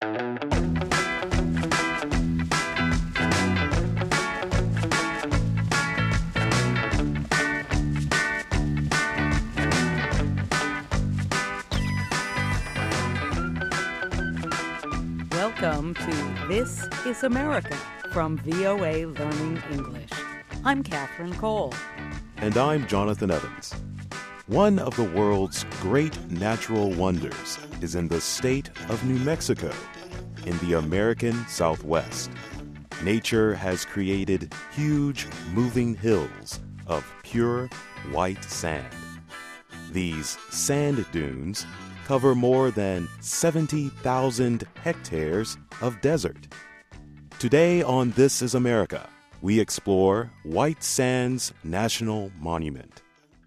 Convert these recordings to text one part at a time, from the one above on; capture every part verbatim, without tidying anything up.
Welcome to This is America from V O A Learning English. I'm Katherine Cole. And I'm Jonathan Evans. One of the world's great natural wonders is in the state of New Mexico, in the American Southwest. Nature has created huge moving hills of pure white sand. These sand dunes cover more than seventy thousand hectares of desert. Today on This is America, we explore White Sands National Monument.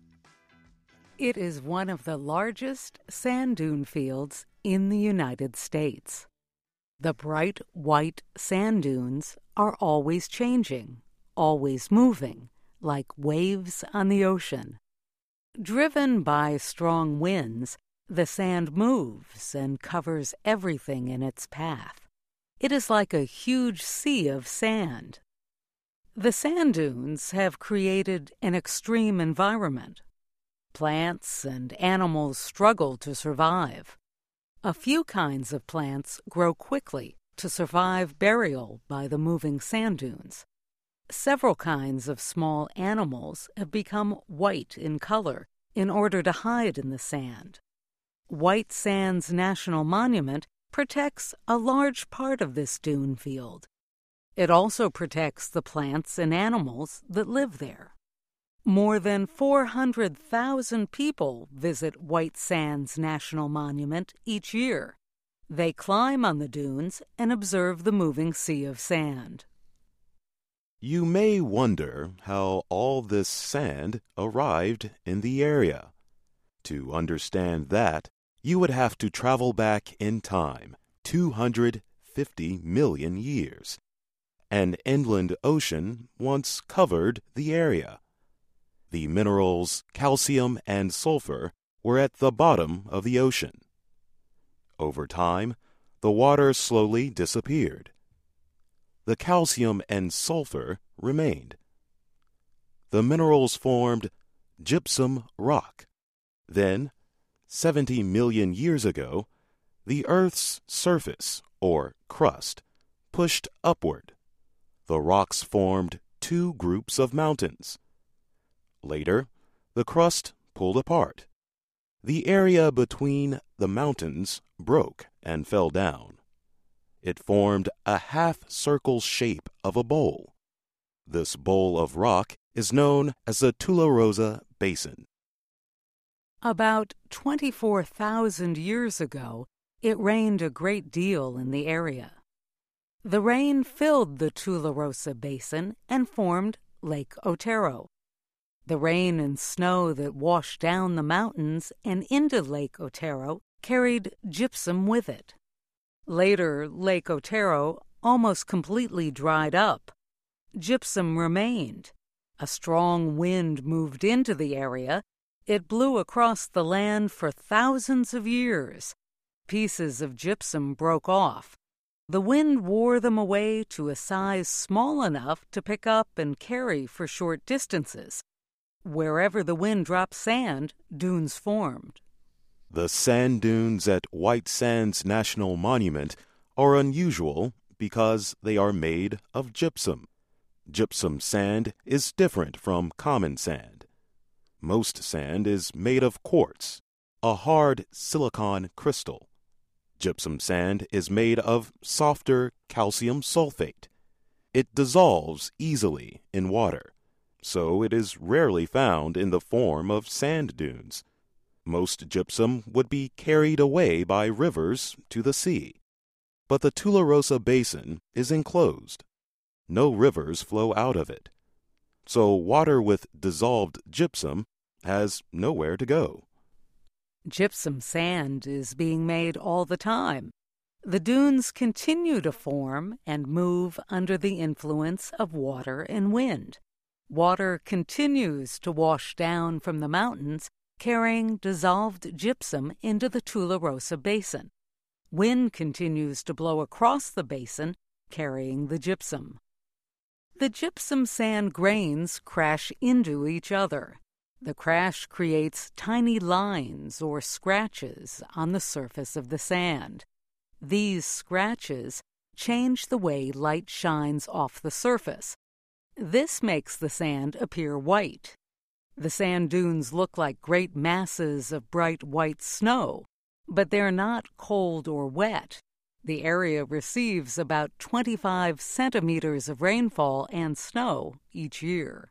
It is one of the largest sand dune fields in the United States. The bright white sand dunes are always changing, always moving, like waves on the ocean. Driven by strong winds, the sand moves and covers everything in its path. It is like a huge sea of sand. The sand dunes have created an extreme environment. Plants and animals struggle to survive. A few kinds of plants grow quickly to survive burial by the moving sand dunes. Several kinds of small animals have become white in color in order to hide in the sand. White Sands National Monument protects a large part of this dune field. It also protects the plants and animals that live there. More than four hundred thousand people visit White Sands National Monument each year. They climb on the dunes and observe the moving sea of sand. You may wonder how all this sand arrived in the area. To understand that, you would have to travel back in time two hundred fifty million years. An inland ocean once covered the area. The minerals calcium and sulfur were at the bottom of the ocean. Over time, the water slowly disappeared. The calcium and sulfur remained. The minerals formed gypsum rock. Then, seventy million years ago, the Earth's surface, or crust, pushed upward. The rocks formed two groups of mountains. Later, the crust pulled apart. The area between the mountains broke and fell down. It formed a half-circle shape of a bowl. This bowl of rock is known as the Tularosa Basin. About twenty-four thousand years ago, it rained a great deal in the area. The rain filled the Tularosa Basin and formed Lake Otero. The rain and snow that washed down the mountains and into Lake Otero carried gypsum with it. Later, Lake Otero almost completely dried up. Gypsum remained. A strong wind moved into the area. It blew across the land for thousands of years. Pieces of gypsum broke off. The wind wore them away to a size small enough to pick up and carry for short distances. Wherever the wind dropped sand, dunes formed. The sand dunes at White Sands National Monument are unusual because they are made of gypsum. Gypsum sand is different from common sand. Most sand is made of quartz, a hard silicon crystal. Gypsum sand is made of softer calcium sulfate. It dissolves easily in water, so it is rarely found in the form of sand dunes. Most gypsum would be carried away by rivers to the sea. But the Tularosa Basin is enclosed. No rivers flow out of it. So water with dissolved gypsum has nowhere to go. Gypsum sand is being made all the time. The dunes continue to form and move under the influence of water and wind. Water continues to wash down from the mountains, carrying dissolved gypsum into the Tularosa Basin. Wind continues to blow across the basin, carrying the gypsum. The gypsum sand grains crash into each other. The crash creates tiny lines or scratches on the surface of the sand. These scratches change the way light shines off the surface. This makes the sand appear white. The sand dunes look like great masses of bright white snow, but they're not cold or wet. The area receives about twenty-five centimeters of rainfall and snow each year.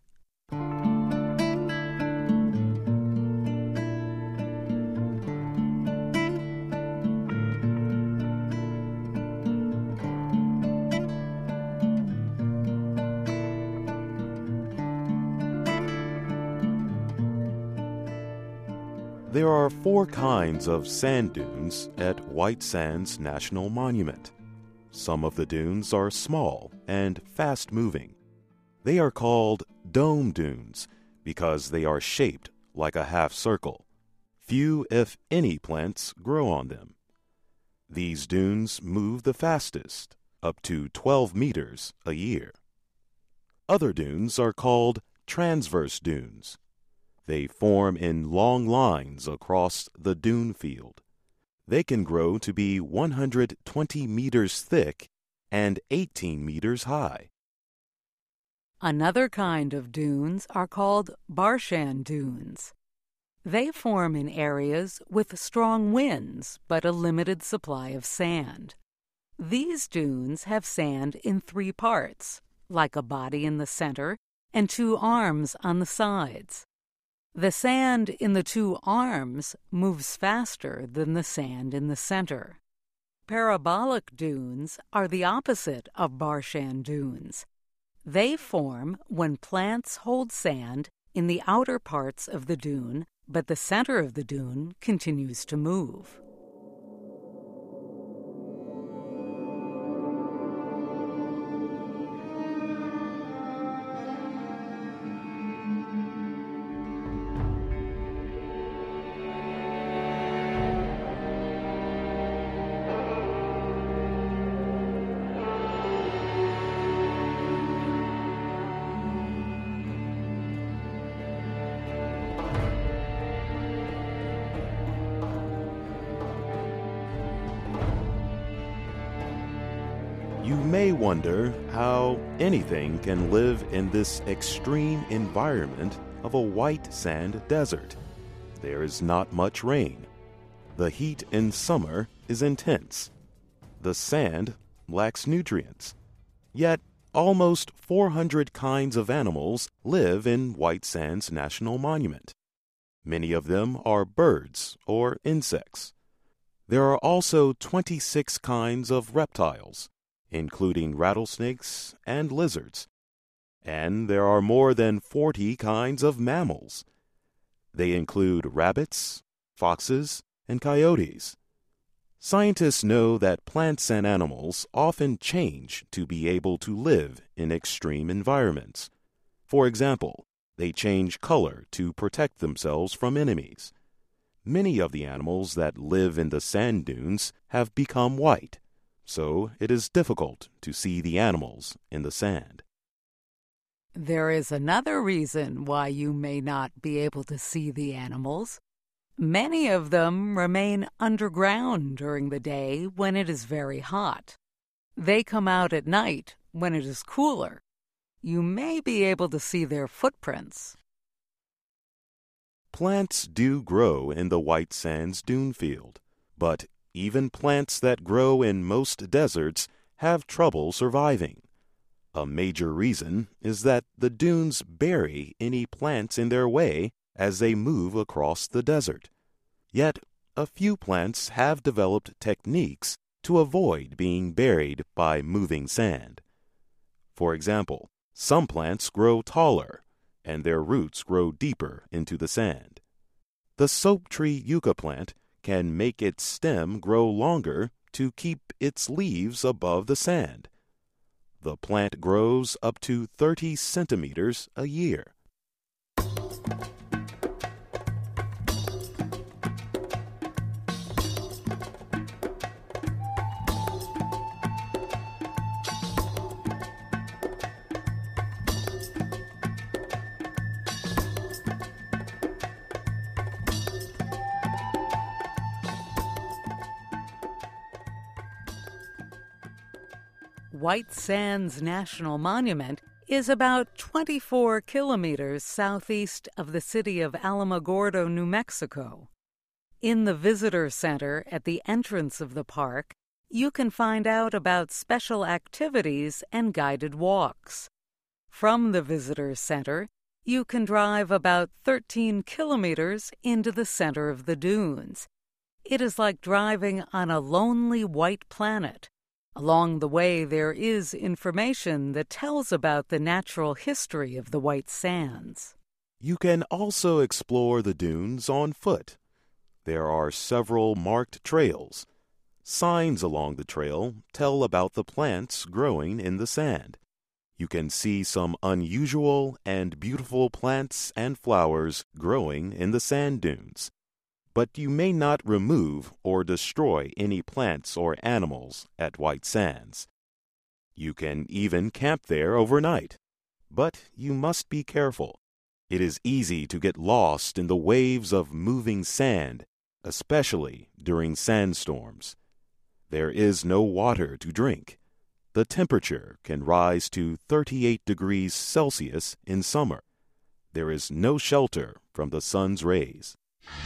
There are four kinds of sand dunes at White Sands National Monument. Some of the dunes are small and fast-moving. They are called dome dunes because they are shaped like a half circle. Few, if any, plants grow on them. These dunes move the fastest, up to twelve meters a year. Other dunes are called transverse dunes. They form in long lines across the dune field. They can grow to be one hundred twenty meters thick and eighteen meters high. Another kind of dunes are called Barshan dunes. They form in areas with strong winds but a limited supply of sand. These dunes have sand in three parts, like a body in the center and two arms on the sides. The sand in the two arms moves faster than the sand in the center. Parabolic dunes are the opposite of Barshan dunes. They form when plants hold sand in the outer parts of the dune, but the center of the dune continues to move. You may wonder how anything can live in this extreme environment of a white sand desert. There is not much rain. The heat in summer is intense. The sand lacks nutrients. Yet, almost four hundred kinds of animals live in White Sands National Monument. Many of them are birds or insects. There are also twenty-six kinds of reptiles, including rattlesnakes and lizards. And there are more than forty kinds of mammals. They include rabbits, foxes, and coyotes. Scientists know that plants and animals often change to be able to live in extreme environments. For example, they change color to protect themselves from enemies. Many of the animals that live in the sand dunes have become white, so it is difficult to see the animals in the sand. There is another reason why you may not be able to see the animals. Many of them remain underground during the day when it is very hot. They come out at night when it is cooler. You may be able to see their footprints. Plants do grow in the White Sands dune field, but even plants that grow in most deserts have trouble surviving. A major reason is that the dunes bury any plants in their way as they move across the desert. Yet, a few plants have developed techniques to avoid being buried by moving sand. For example, some plants grow taller, and their roots grow deeper into the sand. The soap tree yucca plant can make its stem grow longer to keep its leaves above the sand. The plant grows up to thirty centimeters a year. White Sands National Monument is about twenty-four kilometers southeast of the city of Alamogordo, New Mexico. In the visitor center at the entrance of the park, you can find out about special activities and guided walks. From the visitor center, you can drive about thirteen kilometers into the center of the dunes. It is like driving on a lonely white planet. Along the way, there is information that tells about the natural history of the White Sands. You can also explore the dunes on foot. There are several marked trails. Signs along the trail tell about the plants growing in the sand. You can see some unusual and beautiful plants and flowers growing in the sand dunes. But you may not remove or destroy any plants or animals at White Sands. You can even camp there overnight. But you must be careful. It is easy to get lost in the waves of moving sand, especially during sandstorms. There is no water to drink. The temperature can rise to thirty-eight degrees Celsius in summer. There is no shelter from the sun's rays.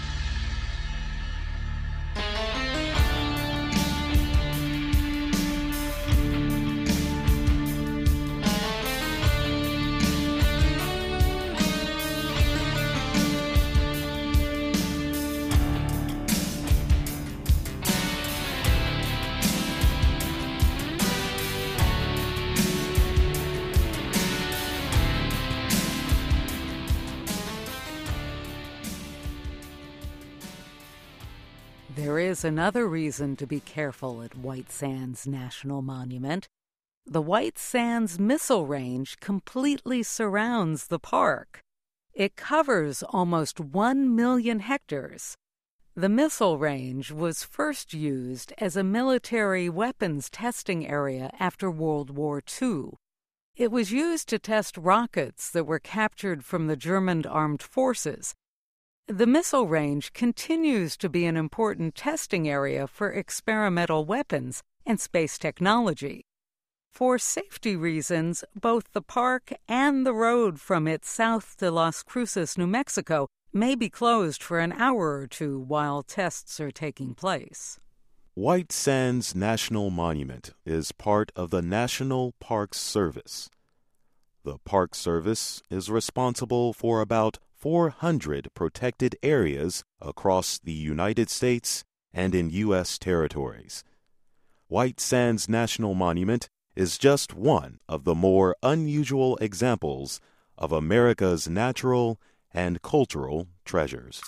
There is another reason to be careful at White Sands National Monument. The White Sands Missile Range completely surrounds the park. It covers almost one million hectares. The missile range was first used as a military weapons testing area after World War Two. It was used to test rockets that were captured from the German armed forces. The missile range continues to be an important testing area for experimental weapons and space technology. For safety reasons, both the park and the road from it south to Las Cruces, New Mexico, may be closed for an hour or two while tests are taking place. White Sands National Monument is part of the National Park Service. The Park Service is responsible for about four hundred protected areas across the United States and in U S territories. White Sands National Monument is just one of the more unusual examples of America's natural and cultural treasures.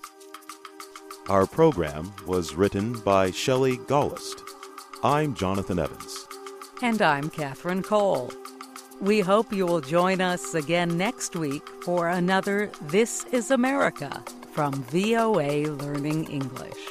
Our program was written by Shelley Gollust. I'm Jonathan Evans. And I'm Catherine Cole. We hope you will join us again next week for another This is America from V O A Learning English.